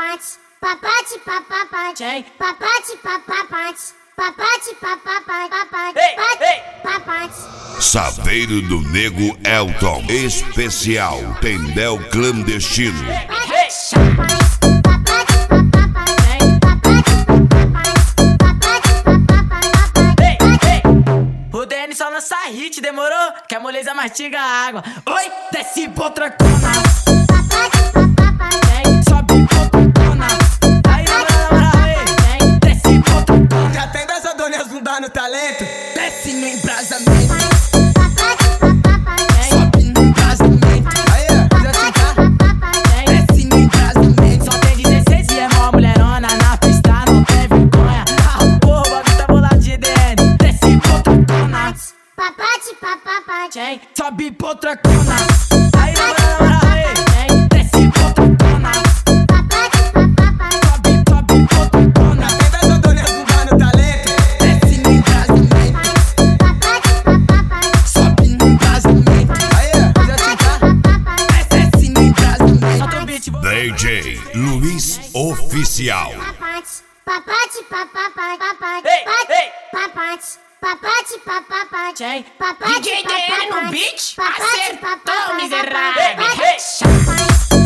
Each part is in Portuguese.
papapate, papate, papapate, papate, papapate, papate, papapate, papate. Saveiro do Nego Elton, especial Tendel Clandestino. O DN só lança hit, demorou? Que a moleza mastiga a água. Oi, desce potracona. Sobe potracona. Aí na moral, aí. Desce potracona. Já tem dessa dona não no talento. Desce no embrasamento. Sobe no embrasamento. Aí, já sentar. Desce no embrasamento. Só tem 16 e é mó mulherona. Na pista não tem vergonha. Ah, porra, o bagulho tá bolado de DN. Desce potracona. Papate, papapate, Sobe potracona. Aí na moral, aí. Desce potracona. papate, papapate, Sobe potracona. Já tem dessa dona no talento. Desce no embrasamento. papate, papapate, Sobe no embrasamento. Aí, já sentar. Desce no embrasamento. Solta o beat, DJ Luiz Oficial. papate, papate, papapate, papate, Ei, papate, papate, papapate, papate, DJ DN no beat? Acertou, papate, miserável. papate,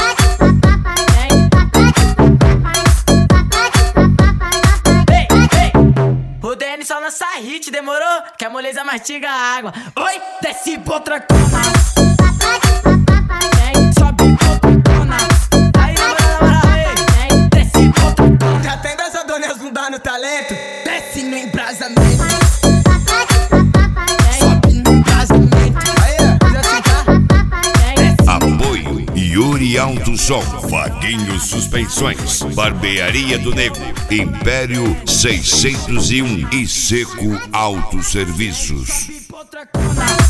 O DN só lança hit, demorou? Que a moleza mastiga a água. Oi, desce potracona. Sobe potracona. Aí na moral, aí. Desce potracona. Já tem dessa dona no talento. Desce no embrasamento. Sobe no embrasamento. Aí, já sentar. Apoio Yuri Alto Som, Vaguinho Suspensões, Barbearia do Nego, Império 601 e Seco Autosserviços. Potracona.